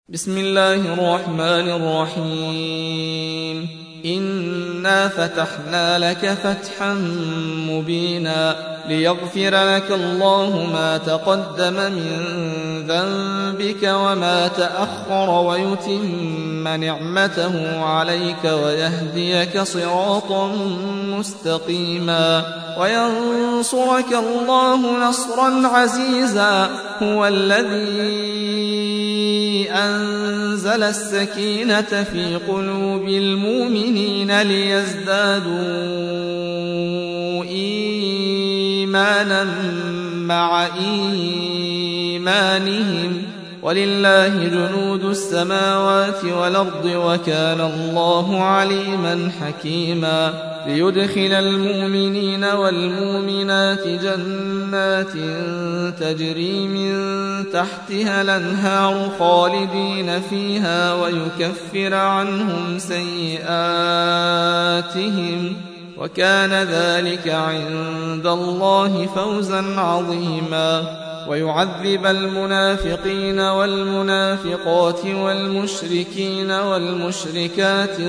بسم الله الرحمن الرحيم إنا فتحنا لك فتحا مبينا ليغفر لك الله ما تقدم من ذنبك وما تأخر ويتم نعمته عليك ويهديك صراطا مستقيما وينصرك الله نصرا عزيزا هو الذي أنزل السكينة في قلوب المؤمنين ليزدادوا إيمانا مع إيمانهم ولله جنود السماوات والأرض وكان الله عليما حكيما ليدخل المؤمنين والمؤمنات جنات تجري من تحتها الأنهار خالدين فيها ويكفر عنهم سيئاتهم وكان ذلك عند الله فوزا عظيما ويعذب المنافقين والمنافقات والمشركين والمشركات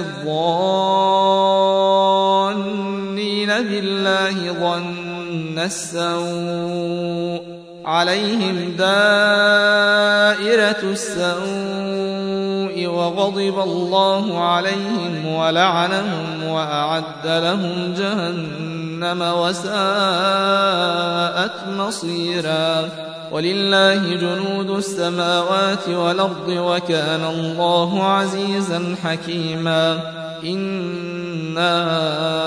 الظانين بالله ظن السوء عليهم دائرة السوء وغضب الله عليهم ولعنهم وأعد لهم جهنم وساءت مصيرا ولله جنود السماوات والأرض وكان الله عزيزا حكيما إنا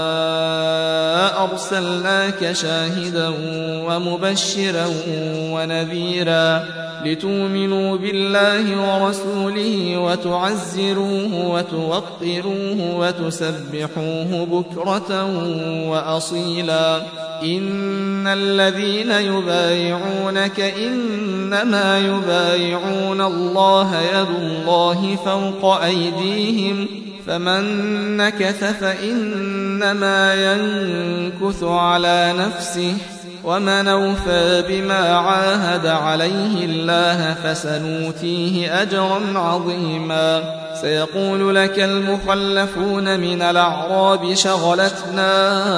أرسلناك شاهدا ومبشرا ونذيرا لتؤمنوا بالله ورسوله وتعزروه وتوقروه وتسبحوه بكرة وأصيلا إن الذين يبايعونك إنما يبايعون الله يد الله فوق أيديهم فمن نكث فإنما ينكث على نفسه ومن أوفى بما عاهد عليه الله فسنؤتيه أجرا عظيما سيقول لك المخلفون من الأعراب شغلتنا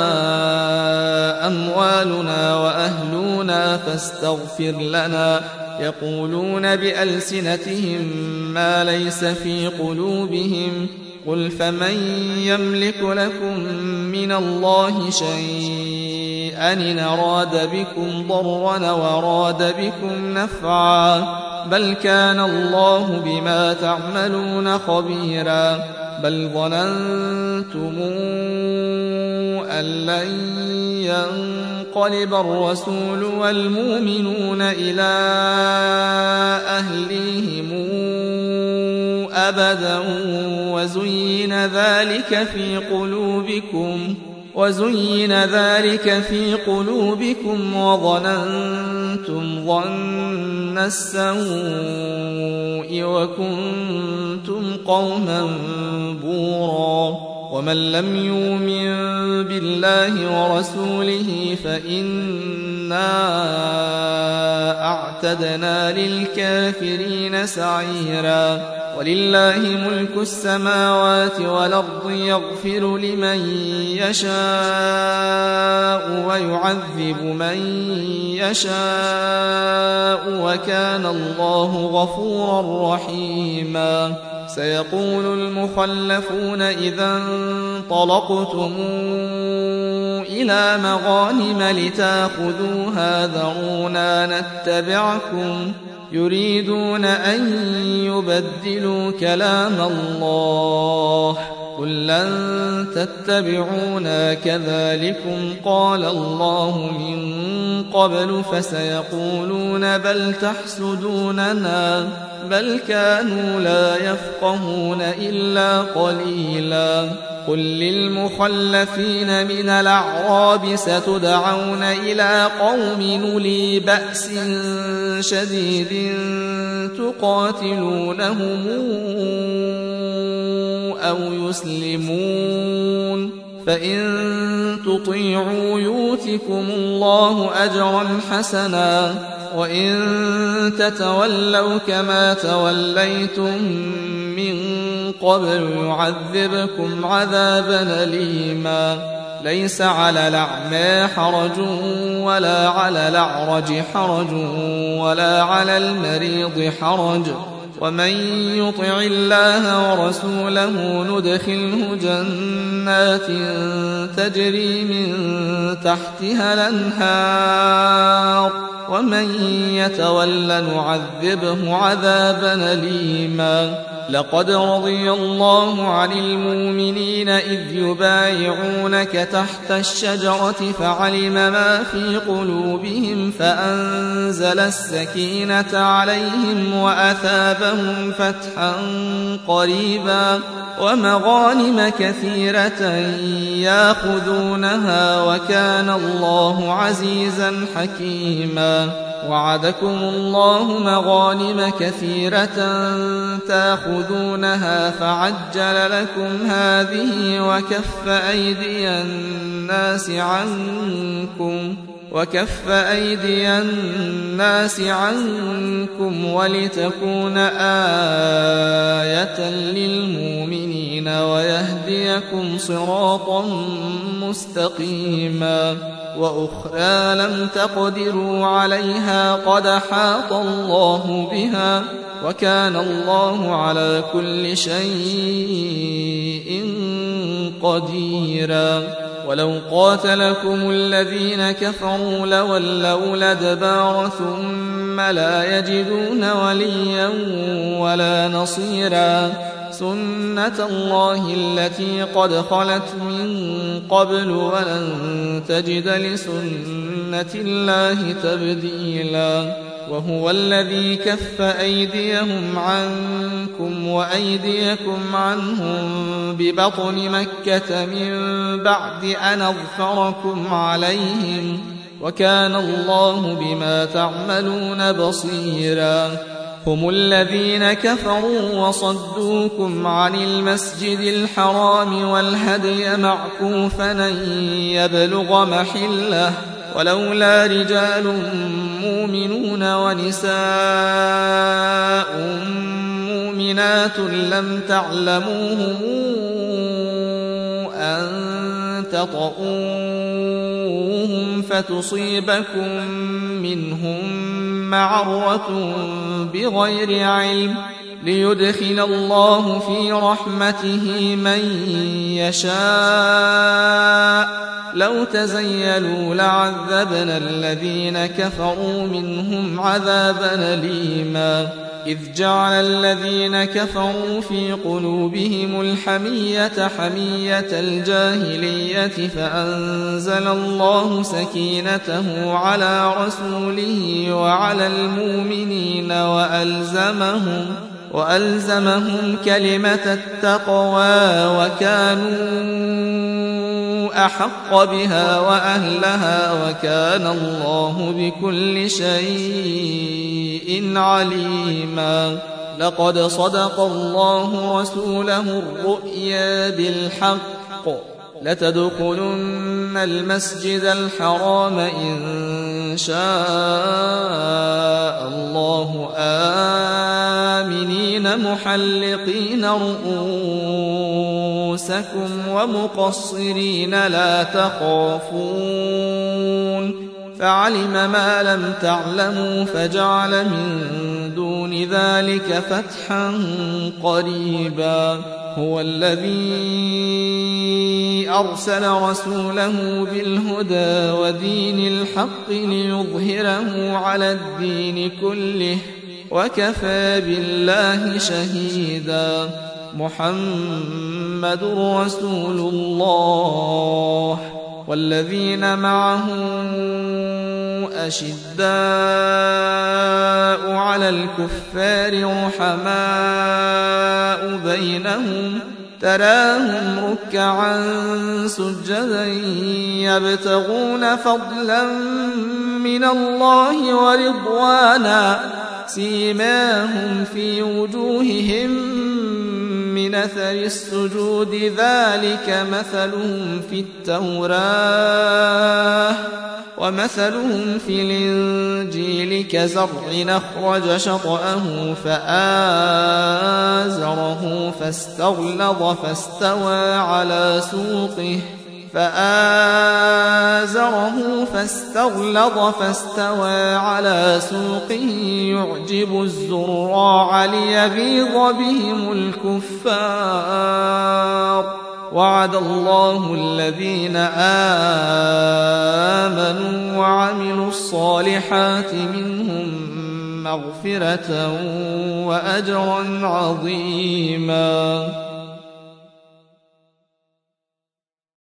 أموالنا وأهلنا فاستغفر لنا يقولون بألسنتهم ما ليس في قلوبهم قل فمن يملك لكم من الله شيئا إن أراد بكم ضرا وأراد بكم نفعا بل كان الله بما تعملون خبيرا بل ظننتم أن لن ينقلب الرسول والمؤمنون إلى أهليهم أبدا وزين ذلك في قلوبكم وظننتم ظن السوء وكنتم قوما بورا ومن لم يؤمن بالله ورسوله فإنا أعتدنا للكافرين سعيرا ولله ملك السماوات والأرض يغفر لمن يشاء ويعذب من يشاء وكان الله غفورا رحيما سيقول المخلفون إذا انطلقتم إلى مغانم لتأخذوها ذرونا نتبعكم يريدون أن يبدلوا كلام الله قل لن تتبعونا كذلكم قال الله من قبل فسيقولون بل تحسدوننا بل كانوا لا يفقهون إلا قليلا قل للمخلفين من الأعراب ستدعون إلى قوم أولي بأس شديد تقاتلونهم أو يسلمون فإن تطيعوا يؤتكم الله أجرا حسنا وإن تتولوا كما توليتم من قبل يعذبكم عذابا أليما ليس على الأعمى حرج ولا على الأعرج حرج ولا على المريض حرج ومن يطع الله ورسوله ندخله جنات تجري من تحتها الأنهار ومن يتول نعذبه عذابا أليما لقد رضي الله عن المؤمنين إذ يبايعونك تحت الشجرة فعلم ما في قلوبهم فأنزل السكينة عليهم وأثابهم فتحا قريبا ومغانم كثيرة ياخذونها وكان الله عزيزا حكيما وعدكم الله مغانم كثيرة تاخذونها فعجل لكم هذه وكف أيدي الناس عنكم ولتكون آية للمؤمنين ويهديكم صراطا مستقيما وأخرى لم تقدروا عليها قد حاط الله بها وكان الله على كل شيء قديرا ولو قاتلكم الذين كفروا لولوا الأدبار ثم لا يجدون وليا ولا نصيرا سنة الله التي قد خلت من قبل ولن تجد لسنة الله تبديلا وهو الذي كف أيديهم عنكم وأيديكم عنهم ببطن مكة من بعد أن أظفركم عليهم وكان الله بما تعملون بصيرا هم الذين كفروا وصدوكم عن المسجد الحرام والهدي معكوفا أن يبلغ محله ولولا رجال مؤمنون ونساء مؤمنات لم تعلموهم أن تطؤوهم فتصيبكم منهم معرة بغير علم ليدخل الله في رحمته من يشاء لو تزيلوا لعذبنا الذين كفروا منهم عذابا أليما إذ جعل الذين كفروا في قلوبهم الحمية حمية الجاهلية فأنزل الله سكينته على رسوله وعلى المؤمنين وألزمهم كلمة التقوى وكانوا أحق بها وأهلها وكان الله بكل شيء عليما لقد صدق الله رسوله الرؤيا بالحق لتدخلن المسجد الحرام إن شاء الله آمنين محلقين رؤوسكم ومقصرين لا تخافون فعلم ما لم تعلموا فجعل من دون ذلك فتحا قريبا هو الذي أرسل رسوله بالهدى ودين الحق ليظهره على الدين كله وكفى بالله شهيدا محمد رسول الله والذين معه أشداء على الكفار رحماء بينهم تراهم ركعا سجدا يبتغون فضلا من الله ورضوانا سيماهم في وجوههم من أثر السجود ذلك مثلهم في التوراة ومثلهم في الإنجيل كزرع أخرج شطأه فآزره فاستغلظ فاستوى على سوقه يعجب الزراع ليغيظ بهم الكفار. وعد الله الذين آمنوا وعملوا الصالحات منهم مغفرة وأجرا عظيما.